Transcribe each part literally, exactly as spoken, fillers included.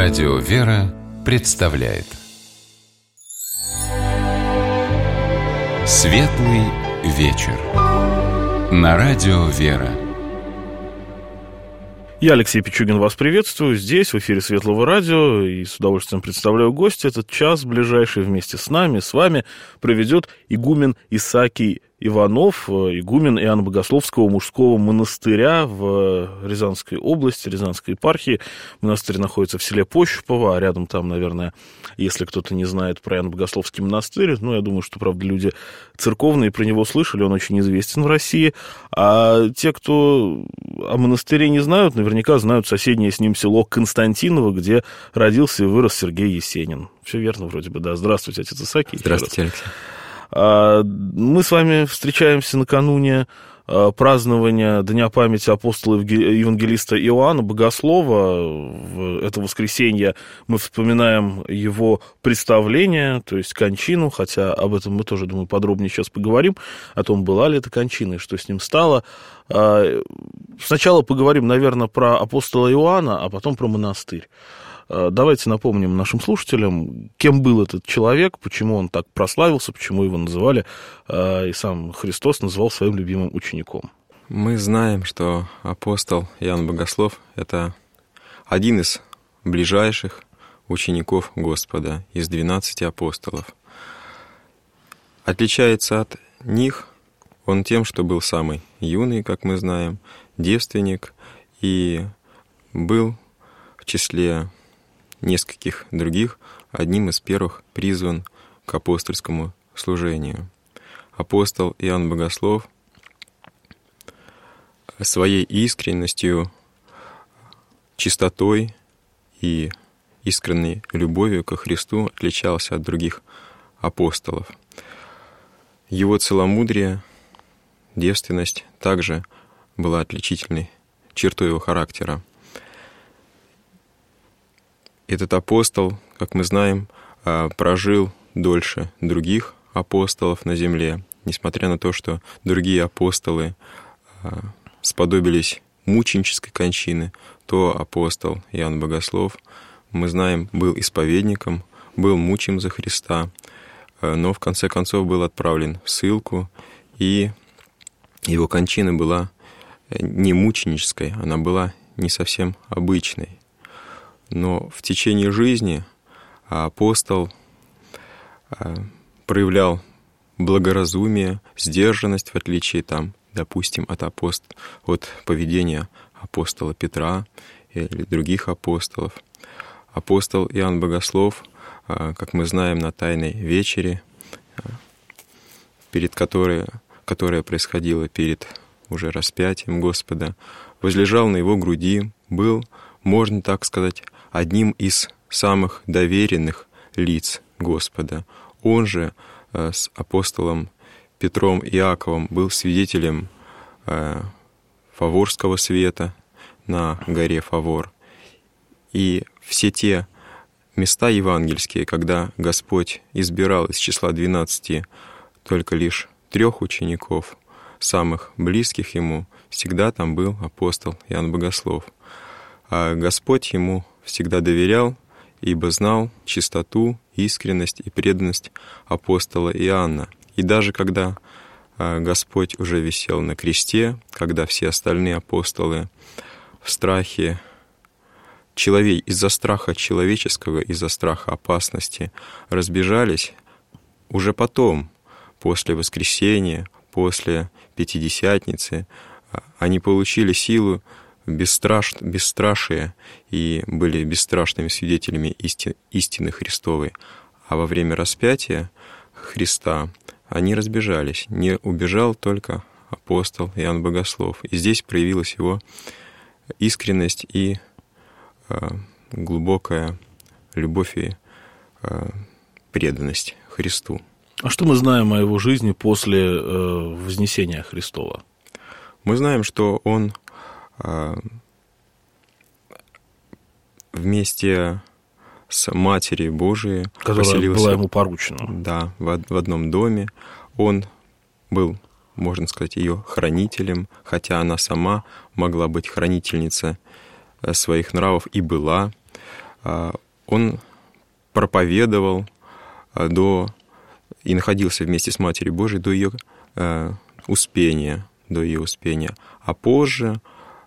Радио «Вера» представляет Светлый вечер на Радио «Вера». Я, Алексей Пичугин, вас приветствую здесь, в эфире Светлого радио, и с удовольствием представляю гостя. Этот час ближайший вместе с нами, с вами проведет игумен Исаакий Иванов, игумен Иоанно-Богословского мужского монастыря в Рязанской области, Рязанской епархии. Монастырь находится в селе Пощупово, а рядом там, наверное, если кто-то не знает про Иоанно-Богословский монастырь, ну, я думаю, что, правда, люди церковные про него слышали, он очень известен в России. А те, кто о монастыре не знают, наверняка знают соседнее с ним село Константиново, где родился и вырос Сергей Есенин. Все верно вроде бы, да. Здравствуйте, отец Исаакий. Здравствуйте, Алексей. Мы с вами встречаемся накануне празднования Дня памяти апостола евангелиста Иоанна Богослова. Это воскресенье мы вспоминаем его представление, то есть кончину, хотя об этом мы тоже, думаю, подробнее сейчас поговорим, о том, была ли это кончина и что с ним стало. Сначала поговорим, наверное, про апостола Иоанна, а потом про монастырь. Давайте напомним нашим слушателям, кем был этот человек, почему он так прославился, почему его называли, и сам Христос называл своим любимым учеником. Мы знаем, что апостол Иоанн Богослов — это один из ближайших учеников Господа из двенадцати апостолов. Отличается от них он тем, что был самый юный, как мы знаем, девственник, и был в числе нескольких других одним из первых призван к апостольскому служению. Апостол Иоанн Богослов своей искренностью, чистотой и искренней любовью ко Христу отличался от других апостолов. Его целомудрие, девственность также была отличительной чертой его характера. Этот апостол, как мы знаем, прожил дольше других апостолов на земле, несмотря на то, что другие апостолы сподобились мученической кончины, то апостол Иоанн Богослов, мы знаем, был исповедником, был мучим за Христа, но в конце концов был отправлен в ссылку, и его кончина была не мученической, она была не совсем обычной. Но в течение жизни апостол проявлял благоразумие, сдержанность, в отличие, там, допустим, от, апост... от поведения апостола Петра или других апостолов. Апостол Иоанн Богослов, как мы знаем, на Тайной вечере, перед которой, которая происходила перед уже распятием Господа, возлежал на его груди, был, можно так сказать, одним из самых доверенных лиц Господа. Он же э, с апостолом Петром и Иаковом был свидетелем э, Фаворского света на горе Фавор. И все те места евангельские, когда Господь избирал из числа двенадцати только лишь трех учеников, самых близких Ему, всегда там был апостол Иоанн Богослов. А Господь ему всегда доверял, ибо знал чистоту, искренность и преданность апостола Иоанна. И даже когда Господь уже висел на кресте, когда все остальные апостолы в страхе, человек, из-за страха человеческого, из-за страха опасности разбежались, уже потом, после воскресения, после Пятидесятницы, они получили силу бесстраш... бесстрашие и были бесстрашными свидетелями исти... истины Христовой. А во время распятия Христа они разбежались. Не убежал только апостол Иоанн Богослов. И здесь проявилась его искренность и э, глубокая любовь и э, преданность Христу. А что мы знаем о его жизни после э, вознесения Христова? Мы знаем, что он вместе с Матерью Божией, которая поселился, была ему поручена. Да, в, в одном доме. Он был, можно сказать, ее хранителем, хотя она сама могла быть хранительницей своих нравов и была. он проповедовал до, и находился вместе с Матерью Божией до ее успения, до ее успения, а позже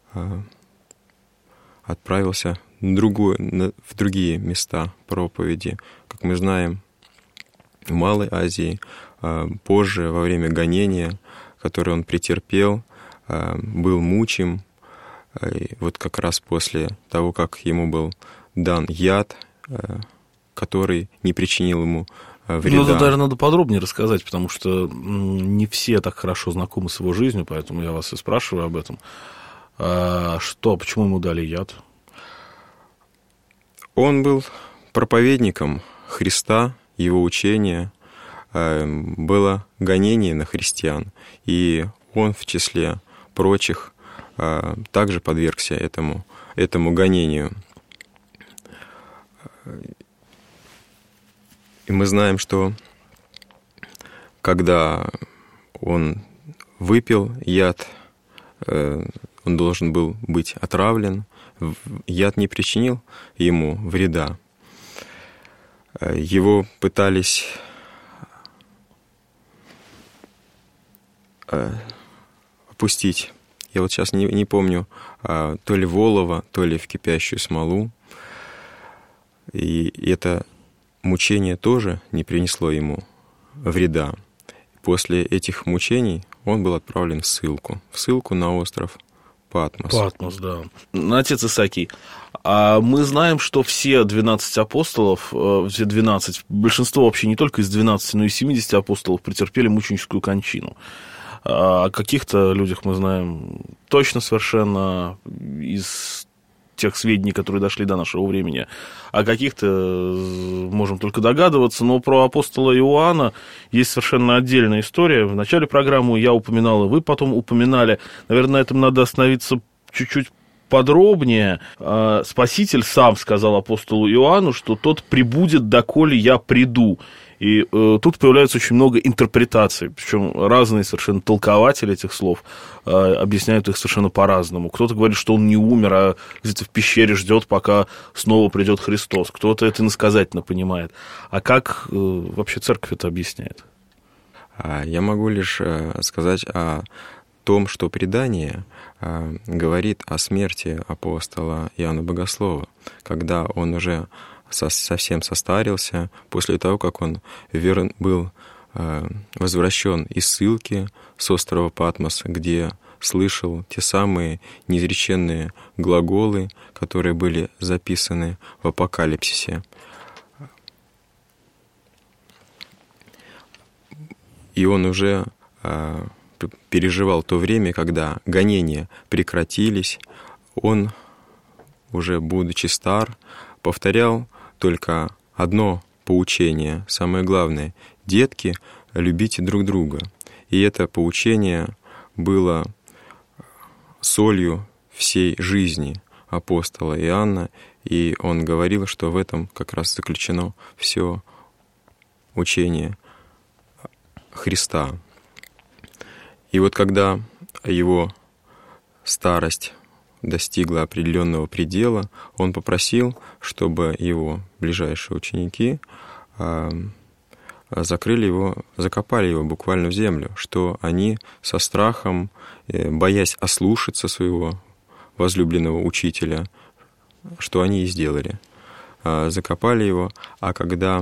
отправился в, другую, в другие места проповеди. Как мы знаем, в Малой Азии, позже, во время гонения, которое он претерпел, был мучим. И вот как раз после того, как ему был дан яд, который не причинил ему вреда. Ну, это, наверное, надо подробнее рассказать, потому что не все так хорошо знакомы с его жизнью, поэтому я вас и спрашиваю об этом. А что, почему ему дали яд? Он был проповедником Христа, его учения, было гонение на христиан, и он в числе прочих также подвергся этому, этому гонению. И мы знаем, что когда он выпил яд, он должен был быть отравлен, яд не причинил ему вреда. Его пытались опустить, я вот сейчас не, не помню, то ли в олово, то ли в кипящую смолу. И это мучение тоже не принесло ему вреда. После этих мучений он был отправлен в ссылку, в ссылку на остров Патмос. Патмос, да. Отец Исаакий, а мы знаем, что все двенадцать апостолов, все двенадцать, большинство вообще не только из двенадцати, но и семидесяти апостолов претерпели мученическую кончину. О каких-то людях мы знаем точно совершенно из тех сведений, которые дошли до нашего времени. О каких-то можем только догадываться, но про апостола Иоанна есть совершенно отдельная история. В начале программы я упоминал, и вы потом упоминали. Наверное, на этом надо остановиться чуть-чуть подробнее. Спаситель сам сказал апостолу Иоанну, что тот прибудет, доколе я приду. И э, тут появляется очень много интерпретаций, причем разные совершенно толкователи этих слов э, объясняют их совершенно по-разному. Кто-то говорит, что он не умер, а где-то в пещере ждет, пока снова придет Христос. Кто-то это иносказательно понимает. А как э, вообще церковь это объясняет? Я могу лишь сказать о том, что предание э, говорит о смерти апостола Иоанна Богослова, когда он уже совсем состарился, после того, как он верн, был э, возвращен из ссылки с острова Патмос, где слышал те самые неизреченные глаголы, которые были записаны в Апокалипсисе. И он уже э, переживал то время, когда гонения прекратились. Он, уже будучи стар, повторял только одно поучение, самое главное: детки, любите друг друга. И это поучение было солью всей жизни апостола Иоанна, и он говорил, что в этом как раз заключено все учение Христа. И вот когда его старость достигла определенного предела, он попросил, чтобы его ближайшие ученики закрыли его, закопали его буквально в землю, что они со страхом, боясь ослушаться своего возлюбленного учителя, что они и сделали. Закопали его, а когда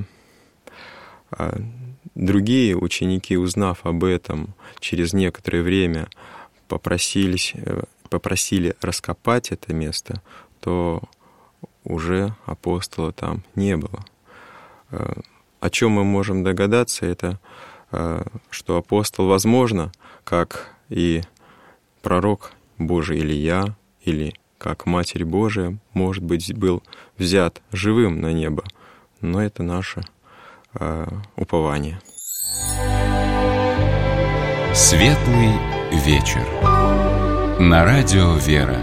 другие ученики, узнав об этом, через некоторое время попросились, попросили раскопать это место, то уже апостола там не было. О чем мы можем догадаться, это что апостол, возможно, как и пророк Божий Илия, или как Матерь Божия, может быть, был взят живым на небо, но это наше упование. Светлый вечер. На радио «Вера».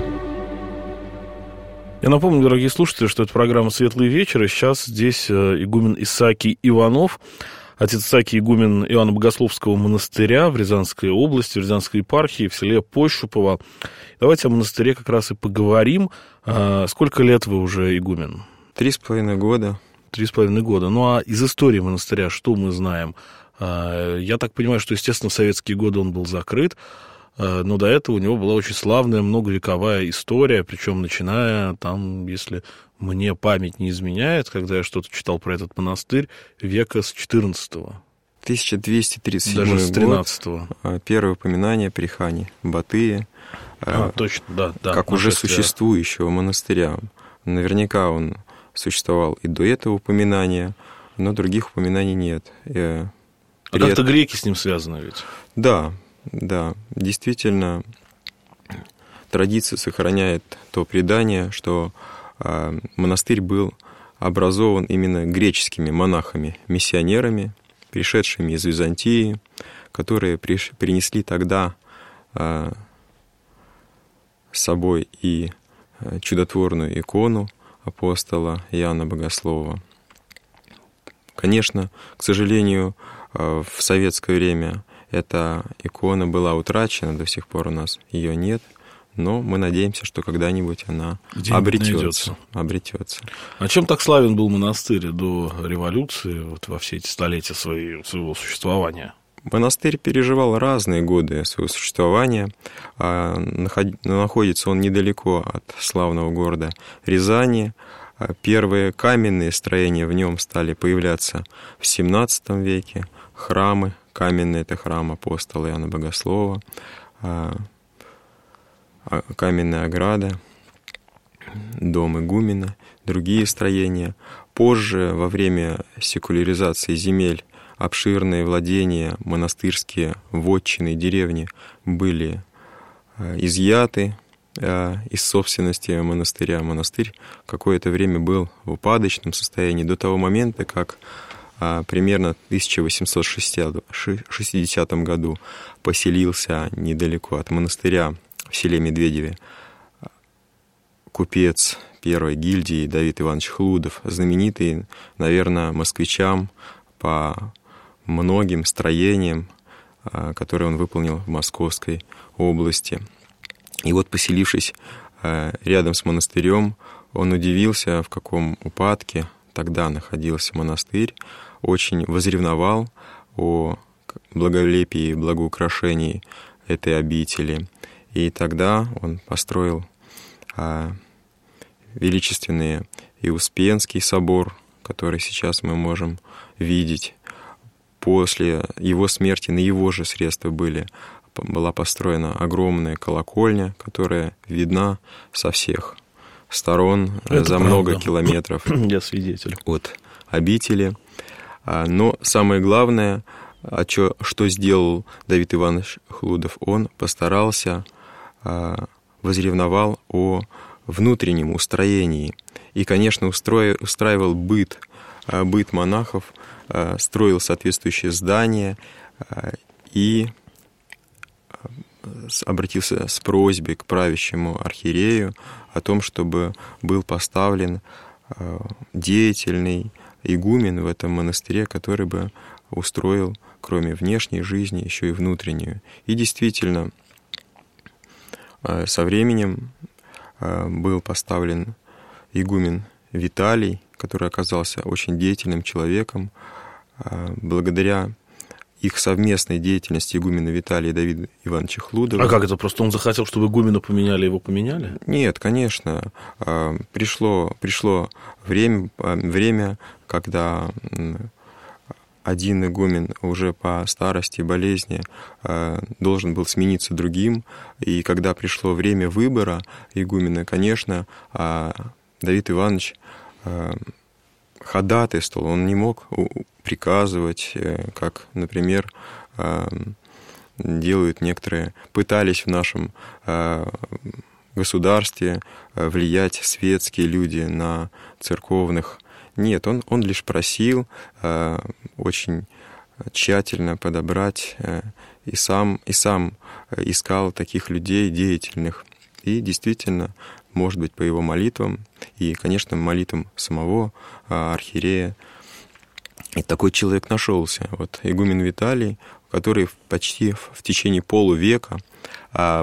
Я напомню, дорогие слушатели, что это программа «Светлый вечер», и сейчас здесь игумен Исаакий Иванов, отец Исаакий, игумен Иоанно-Богословского монастыря в Рязанской области, в Рязанской епархии, в селе Пощупово. Давайте о монастыре как раз и поговорим. Сколько лет вы уже игумен? Три с половиной года. Три с половиной года. Ну, а из истории монастыря что мы знаем? Я так понимаю, что, естественно, в советские годы он был закрыт, но до этого у него была очень славная многовековая история, причем начиная там, если мне память не изменяет, когда я что-то читал про этот монастырь, века с четырнадцатого. тысяча двести тридцать седьмой Даже с тринадцатого. Год. Первое упоминание при хане Батыя. А, точно, да, да. Как уже существующего монастыря. Наверняка он существовал и до этого упоминания, но других упоминаний нет. А как-то это... греки с ним связаны ведь? Да, да. Действительно, традиция сохраняет то предание, что э, монастырь был образован именно греческими монахами-миссионерами, пришедшими из Византии, которые приш... принесли тогда э, с собой и чудотворную икону апостола Иоанна Богослова. Конечно, к сожалению, в советское время эта икона была утрачена, до сих пор у нас ее нет, но мы надеемся, что когда-нибудь она обретется, обретется. А чем так славен был монастырь до революции, вот во все эти столетия свои, своего существования? Монастырь переживал разные годы своего существования. Находится он недалеко от славного города Рязани. Первые каменные строения в нем стали появляться в семнадцатом веке. Храмы каменные — это храм апостола Иоанна Богослова, каменная ограда, дом игумена, другие строения. Позже, во время секуляризации земель, обширные владения, монастырские вотчины, деревни были изъяты из собственности монастыря. Монастырь какое-то время был в упадочном состоянии до того момента, как примерно в тысяча восемьсот шестидесятом году поселился недалеко от монастыря в селе Медведеве купец первой гильдии Давид Иванович Хлудов, знаменитый, наверное, москвичам по многим строениям, которые он выполнил в Московской области. И вот, поселившись рядом с монастырем, он удивился, в каком упадке тогда находился монастырь, очень возревновал о благолепии и благоукрашении этой обители. И тогда он построил величественный Иуспенский собор, который сейчас мы можем видеть. После его смерти на его же средства были, была построена огромная колокольня, которая видна со всех сторон. Это за правда. Много километров. Я свидетель. От обители. Но самое главное, что сделал Давид Иванович Хлудов, он постарался, возревновал о внутреннем устроении. И, конечно, устраивал быт, быт монахов, строил соответствующие здания и обратился с просьбой к правящему архиерею о том, чтобы был поставлен деятельный игумен в этом монастыре, который бы устроил, кроме внешней жизни, еще и внутреннюю. И действительно, со временем был поставлен игумен Виталий, который оказался очень деятельным человеком. Благодаря их совместной деятельности игумена Виталия и Давида Ивановича Хлудова. А как это? Просто он захотел, чтобы игумена поменяли, его поменяли? Нет, конечно. Пришло, пришло время, время, когда один игумен уже по старости и болезни должен был смениться другим. И когда пришло время выбора игумена, конечно, Давид Иванович ходатайствовал, он не мог приказывать, как, например, делают некоторые, пытались в нашем государстве влиять светские люди на церковных. Нет, он, он лишь просил очень тщательно подобрать и сам, и сам искал таких людей деятельных. И действительно, может быть, по его молитвам и, конечно, молитвам самого архиерея, и такой человек нашелся. Вот игумен Виталий, который почти в течение полувека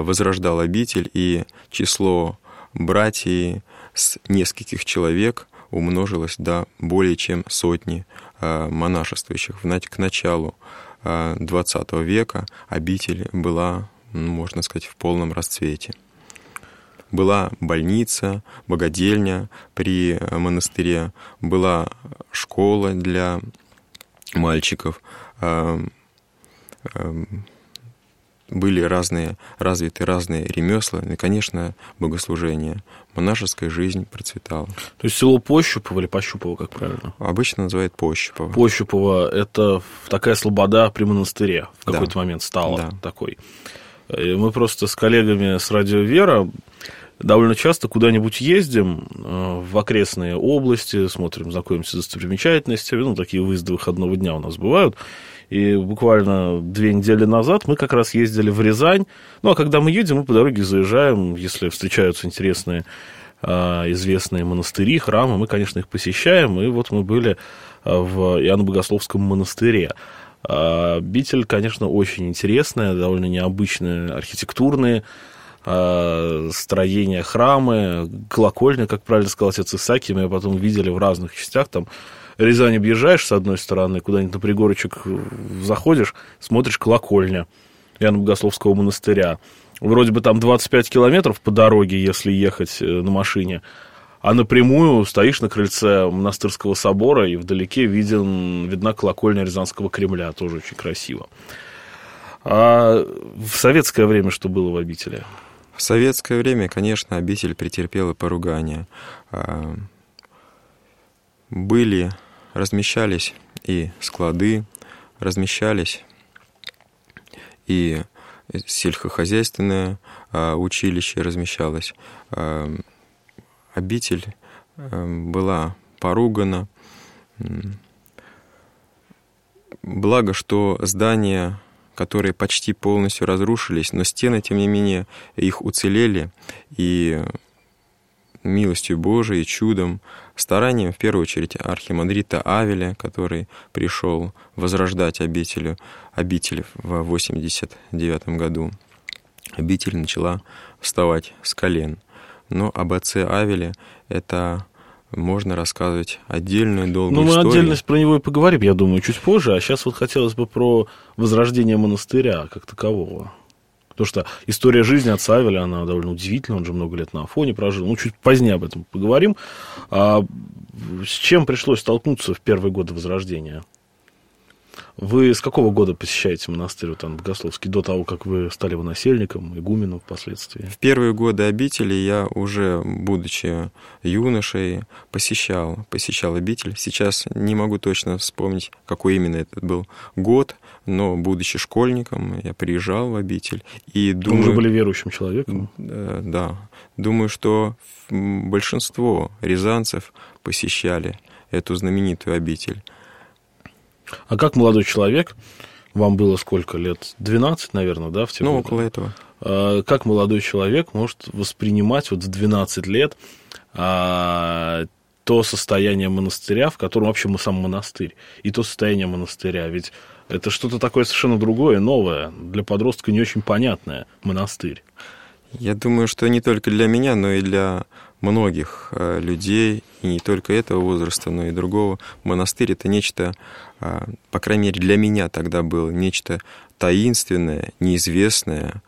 возрождал обитель, и число братьев с нескольких человек умножилось до более чем сотни монашествующих. К началу двадцатого века обитель была, можно сказать, в полном расцвете. Была больница, богадельня при монастыре, была школа для мальчиков, были разные, развиты разные ремесла, и, конечно, богослужение. Монашеская жизнь процветала. То есть село Пощупово или Пощупово, как правильно? Обычно называют Пощупово. Пощупово – это такая слобода при монастыре в какой-то да. момент стала да. такой. И мы просто с коллегами с «Радио Вера» довольно часто куда-нибудь ездим в окрестные области, смотрим, знакомимся с достопримечательностями, ну, такие выезды выходного дня у нас бывают. И буквально две недели назад мы как раз ездили в Рязань. Ну, а когда мы едем, мы по дороге заезжаем, если встречаются интересные, известные монастыри, храмы, мы, конечно, их посещаем. И вот мы были в Иоанно-Богословском монастыре. Обитель, конечно, очень интересная, довольно необычная, архитектурные строения, храмы, колокольня, как правильно сказал отец Исаакий, мы потом видели в разных частях, там Рязань объезжаешь с одной стороны, куда-нибудь на пригорочек заходишь, смотришь колокольня Иоанно-Богословского монастыря. Вроде бы там двадцать пять километров по дороге, если ехать на машине, а напрямую стоишь на крыльце монастырского собора, и вдалеке виден, видна колокольня Рязанского Кремля, тоже очень красиво. А в советское время что было в обители? В советское время, конечно, обитель претерпела поругание. Были, размещались и склады, размещались и сельскохозяйственное училище размещалось. Обитель была поругана. Благо, что здания, которые почти полностью разрушились, но стены, тем не менее, их уцелели, и милостью Божией, чудом, старанием, в первую очередь, архимандрита Авеля, который пришел возрождать обитель, обитель в восемьдесят девятом году. Обитель начала вставать с колен. Но об отце Авеле это можно рассказывать отдельную долгую ну, мы историю. Ну, мы отдельно про него и поговорим, я думаю, чуть позже. А сейчас вот хотелось бы про возрождение монастыря как такового. Потому что история жизни отца Авеля, она довольно удивительная, он же много лет на Афоне прожил. Ну, чуть позднее об этом поговорим. А с чем пришлось столкнуться в первые годы Возрождения? Вы с какого года посещаете монастырь вот, Иоанно-Богословский, до того, как вы стали его насельником, игуменом впоследствии? В первые годы обители я уже, будучи юношей, посещал, посещал обитель. Сейчас не могу точно вспомнить, какой именно это был год, но, будучи школьником, я приезжал в обитель. И думаю, вы уже были верующим человеком? Да. Думаю, что большинство рязанцев посещали эту знаменитую обитель. А как молодой человек, вам было сколько лет? двенадцать, наверное, да? В те ну, годы? около этого. А как молодой человек может воспринимать вот в двенадцать лет а, то состояние монастыря, в котором вообще мы сам монастырь, и то состояние монастыря? Ведь это что-то такое совершенно другое, новое, для подростка не очень понятное, монастырь. Я думаю, что не только для меня, но и для многих людей, и не только этого возраста, но и другого. Монастырь — это нечто, по крайней мере, для меня тогда было нечто таинственное, неизвестное,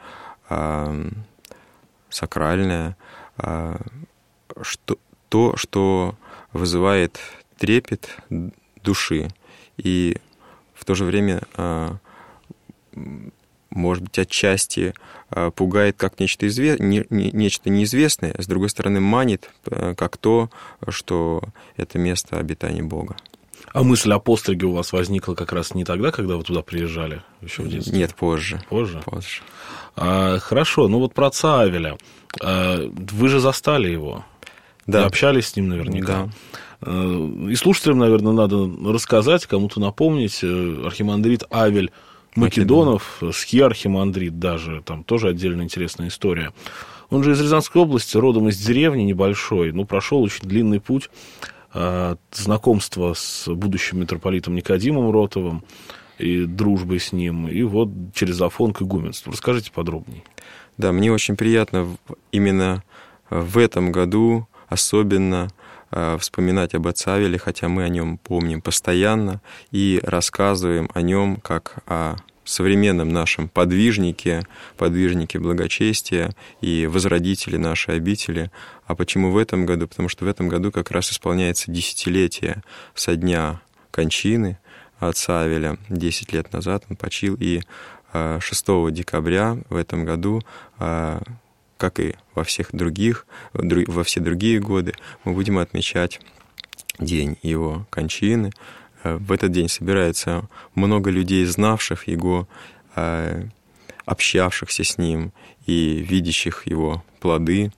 сакральное, что, то, что вызывает трепет души и в то же время, может быть, отчасти пугает как нечто, изве... не... нечто неизвестное, с другой стороны, манит как то, что это место обитания Бога. А мысль о постриге у вас возникла как раз не тогда, когда вы туда приезжали, еще в детстве? Нет, позже. Позже? Позже. А, хорошо, ну вот про отца Авеля. А, вы же застали его? Да. Вы общались с ним наверняка? Да. И слушателям, наверное, надо рассказать, кому-то напомнить. Архимандрит Авель Македонов, схиархимандрит даже, там тоже отдельно интересная история. Он же из Рязанской области, родом из деревни небольшой, ну, прошел очень длинный путь э, знакомства с будущим митрополитом Никодимом Ротовым и дружбой с ним, и вот через Афон к игуменству. Расскажите подробнее. Да, мне очень приятно именно в этом году особенно вспоминать об отце Авеле, хотя мы о нем помним постоянно и рассказываем о нем как о современном нашем подвижнике, подвижнике благочестия и возродителе нашей обители. А почему в этом году? Потому что в этом году как раз исполняется десятилетие со дня кончины отца Авеля. Десять лет назад он почил, и шестого декабря в этом году, как и во всех других, во все другие годы, мы будем отмечать день его кончины. В этот день собирается много людей, знавших его, общавшихся с ним и видящих его плоды.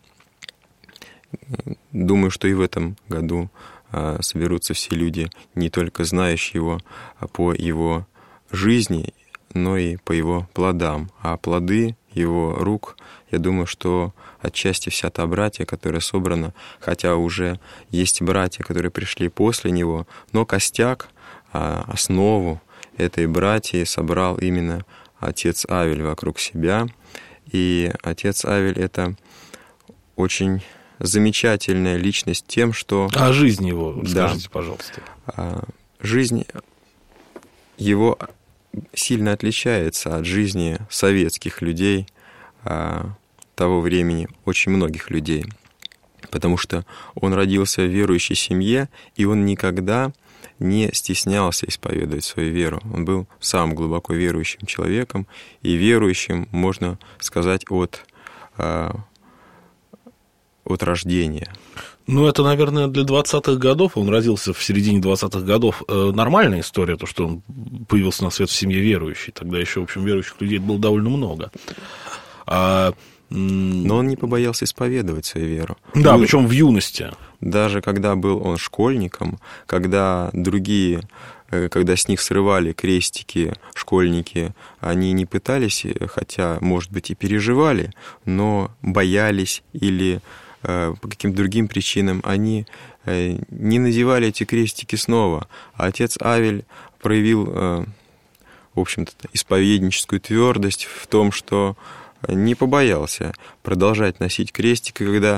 Думаю, что и в этом году соберутся все люди, не только знающие его по его жизни, но и по его плодам. А плоды его рук, я думаю, что отчасти вся та братья, которая собрана, хотя уже есть братья, которые пришли после него, но костяк, основу этой братьи собрал именно отец Авель вокруг себя. И отец Авель — это очень замечательная личность тем, что... А жизнь его, да, скажите, пожалуйста. Жизнь его сильно отличается от жизни советских людей того времени, очень многих людей, потому что он родился в верующей семье, и он никогда не стеснялся исповедовать свою веру. Он был сам глубоко верующим человеком, и верующим, можно сказать, от, от рождения. Ну, это, наверное, для двадцатых годов, он родился в середине двадцатых годов, нормальная история, то, что он появился на свет в семье верующей. Тогда еще, в общем, верующих людей было довольно много. А... Но он не побоялся исповедовать свою веру. Да, был... причем в юности. Даже когда был он школьником, когда другие, когда с них срывали крестики школьники, они не пытались, хотя, может быть, и переживали, но боялись или по каким-то другим причинам они не надевали эти крестики снова. А отец Авель проявил, в общем-то, исповедническую твердость в том, что не побоялся продолжать носить крестик, и когда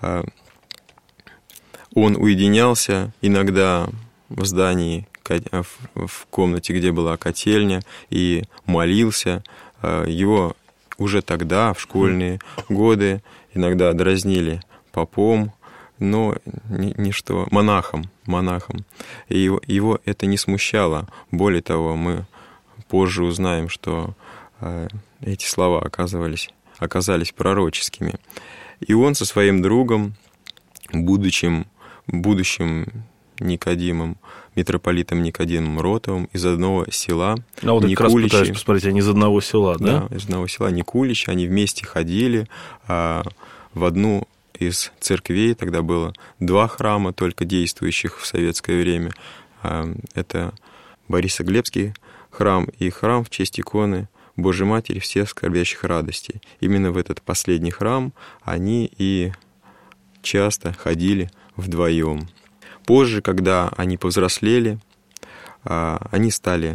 он уединялся иногда в здании, в комнате, где была котельня, и молился. Его уже тогда, в школьные годы, иногда дразнили попом, но ничто, монахом, монахом. И его, его это не смущало. Более того, мы позже узнаем, что эти слова оказывались, оказались пророческими. И он со своим другом, будущим, будущим Никодимом, митрополитом Никодимом Ротовым из одного села. А вот я как раз пытаюсь посмотреть, они из одного села, да? Да, из одного села Никуличи. Они вместе ходили а, в одну из церквей. Тогда было два храма, только действующих в советское время. А, это Борисоглебский храм и храм в честь иконы Божьей Матери всех скорбящих радостей. Именно в этот последний храм они и часто ходили вдвоем. Позже, когда они повзрослели, они стали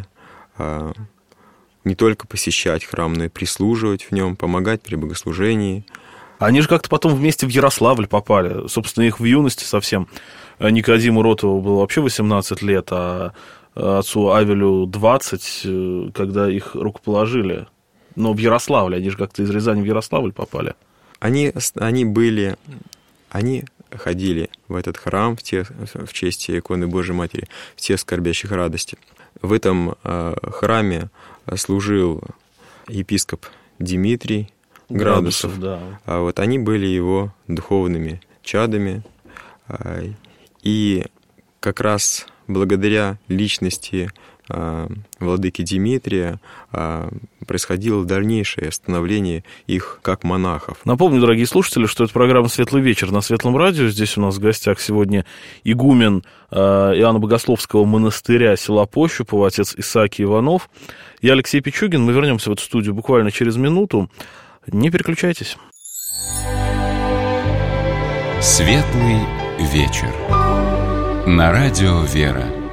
не только посещать храм, но и прислуживать в нем, помогать при богослужении. Они же как-то потом вместе в Ярославль попали. Собственно, их в юности совсем. Никодиму Ротову было вообще восемнадцать лет, а отцу Авелю двадцать, когда их рукоположили. Но в Ярославле, они же как-то из Рязани в Ярославль попали. Они, они были... Они ходили в этот храм в, те, в честь иконы Божьей Матери, в те скорбящих радости. В этом э, храме служил епископ Дмитрий Градусов. Градусов, да. А вот они были его духовными чадами. Э, и как раз благодаря личности э, владыки Дмитрия э, происходило дальнейшее становление их как монахов. Напомню, дорогие слушатели, что это программа «Светлый вечер» на Светлом радио. Здесь у нас в гостях сегодня игумен э, Иоанна Богословского монастыря села Пощупово, отец Исаакий Иванов. Я Алексей Пичугин. Мы вернемся в эту студию буквально через минуту. Не переключайтесь. «Светлый вечер» на радио «Вера».